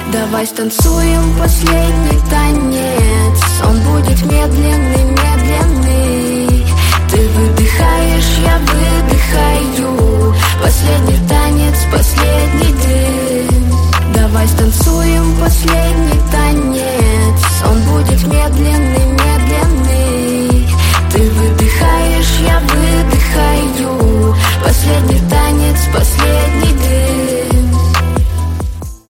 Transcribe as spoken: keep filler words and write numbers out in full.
Давай станцуем последний танец. Он будет медленный, медленный. Ты выдыхаешь, я выдыхаю. Последний танец, последний дым. Давай станцуем последний